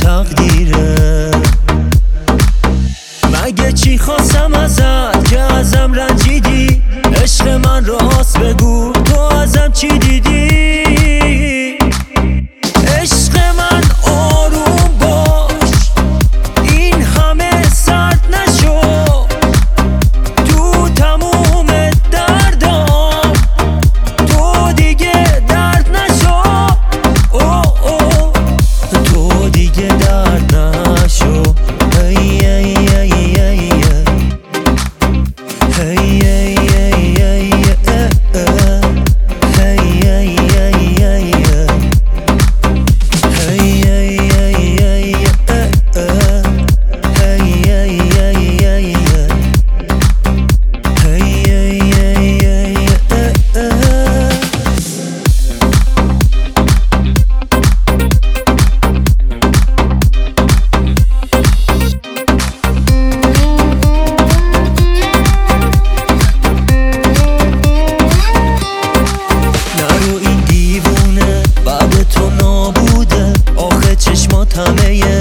تقدیره. مگه چی خواستم ازت که ازم رنجیدی؟ عشق من راست بگو تو ازم چی دیدی؟ عشق من آروم باش، این همه سرد نشو، تو تموم دردام تو دیگه درد نشو. تو دیگه درد نشو. ای ای ای ای ای ای همه